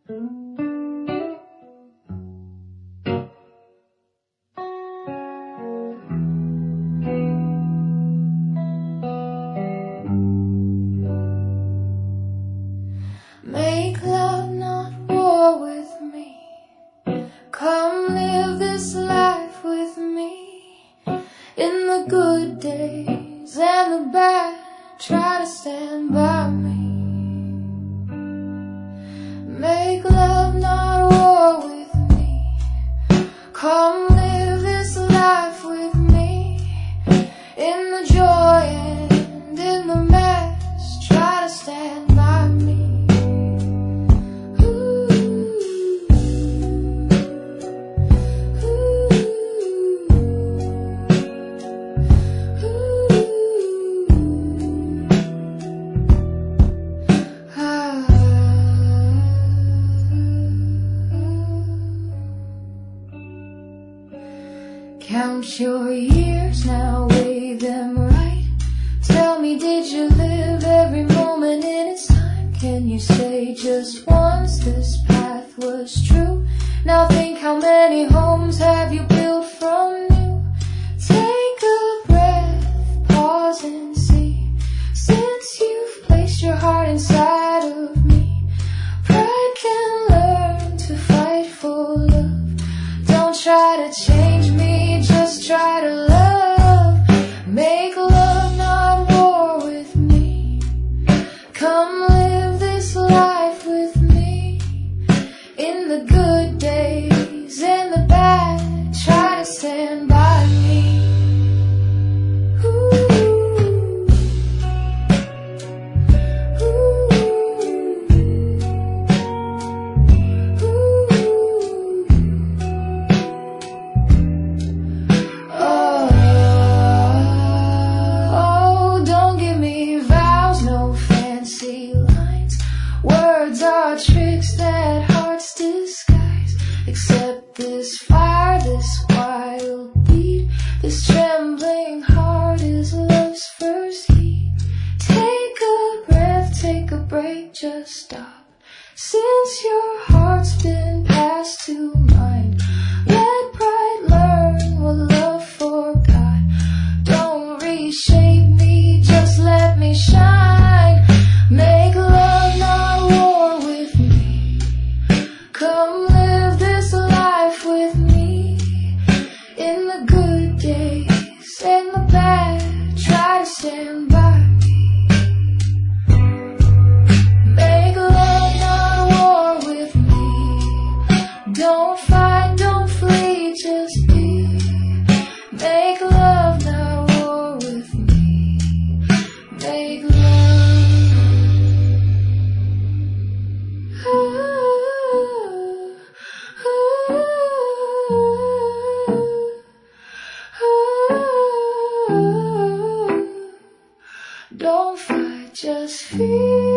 Make love, not war with me. Come live this life with me. In the good days and the bad, try to stand by me. Make love, not war with me. Come live this life with me. In the joy and in the mess, try to stand by me. Count your years now, weigh them right. Tell me, did you live every moment in its time? Can you say just once this path was true? Now think, how many homes have you built from new? Take a breath, pause and see. Since you've placed your heart inside of me, pride can learn to fight for love. Don't try to change me, just try to love. Make love, not war with me. Come live this life with me. In the good days and the bad, try to stand by me. Words are tricks that hearts disguise. Accept this fire, this wild beat. This trembling heart is love's first heat. Take a breath, take a break, just stop. Since your heart's been passed to mine, let pride learn what love forgot. Don't reshape me, just let me shine. Make love, not war with me. Come live this life with me. In the good days and the bad, try to stand by me. Make love, not war with me. Don't fight, don't flee, just be. Make love, not war with me. Make love. Don't fight, just feel.